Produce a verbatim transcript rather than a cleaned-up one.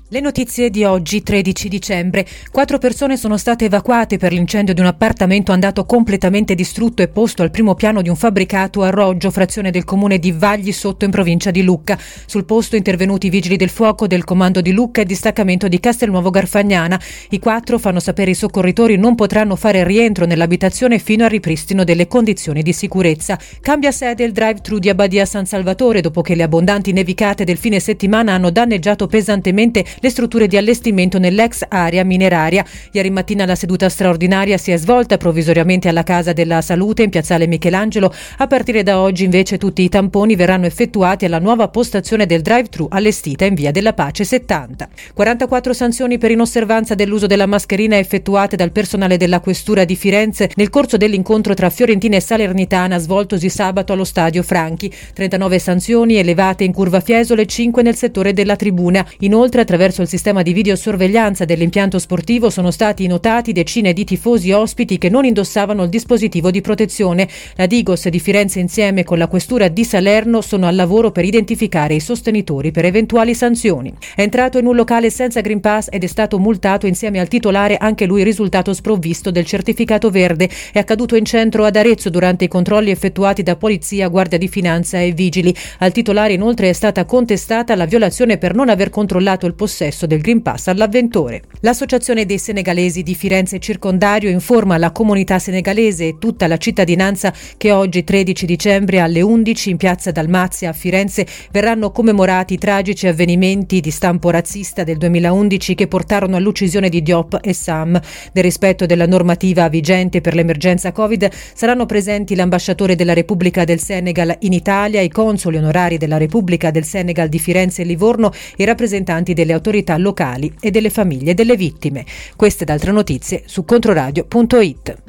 Le notizie di oggi, tredici dicembre. Quattro persone sono state evacuate per l'incendio di un appartamento andato completamente distrutto e posto al primo piano di un fabbricato a Roggio, frazione del comune di Vagli Sotto in provincia di Lucca. Sul posto intervenuti i vigili del fuoco del comando di Lucca e distaccamento di Castelnuovo Garfagnana. I quattro, fanno sapere i soccorritori, non potranno fare rientro nell'abitazione fino al ripristino delle condizioni di sicurezza. Cambia sede il drive-thru di Abbadia San Salvatore dopo che le abbondanti nevicate del fine settimana hanno danneggiato pesantemente le strutture di allestimento nell'ex area mineraria. Ieri mattina la seduta straordinaria si è svolta provvisoriamente alla Casa della Salute in piazzale Michelangelo. A partire da oggi invece tutti i tamponi verranno effettuati alla nuova postazione del drive-thru allestita in via della Pace settanta. quarantaquattro sanzioni per inosservanza dell'uso della mascherina effettuate dal personale della Questura di Firenze nel corso dell'incontro tra Fiorentina e Salernitana svoltosi sabato allo Stadio Franchi. trentanove sanzioni elevate in curva Fiesole, cinque nel settore della tribuna. Inoltre, attraverso il sistema di videosorveglianza dell'impianto sportivo sono stati notati decine di tifosi ospiti che non indossavano il dispositivo di protezione. La Digos di Firenze insieme con la Questura di Salerno sono al lavoro per identificare i sostenitori per eventuali sanzioni. È entrato in un locale senza Green Pass ed è stato multato insieme al titolare, anche lui risultato sprovvisto del certificato verde. È accaduto in centro ad Arezzo durante i controlli effettuati da polizia, guardia di finanza e vigili. Al titolare inoltre è stata contestata la violazione per non aver controllato il possesso del Green Pass all'avventore. L'Associazione dei Senegalesi di Firenze e Circondario informa la comunità senegalese e tutta la cittadinanza che oggi, tredici dicembre, alle undici in piazza Dalmazia a Firenze verranno commemorati i tragici avvenimenti di stampo razzista del duemilaundici che portarono all'uccisione di Diop e Sam. Nel rispetto della normativa vigente per l'emergenza Covid saranno presenti l'ambasciatore della Repubblica del Senegal in Italia, i consoli onorari della Repubblica del Senegal di Firenze e Livorno, i rappresentanti delle autorità locali e delle famiglie delle vittime. Queste ed altre notizie su controradio punto it.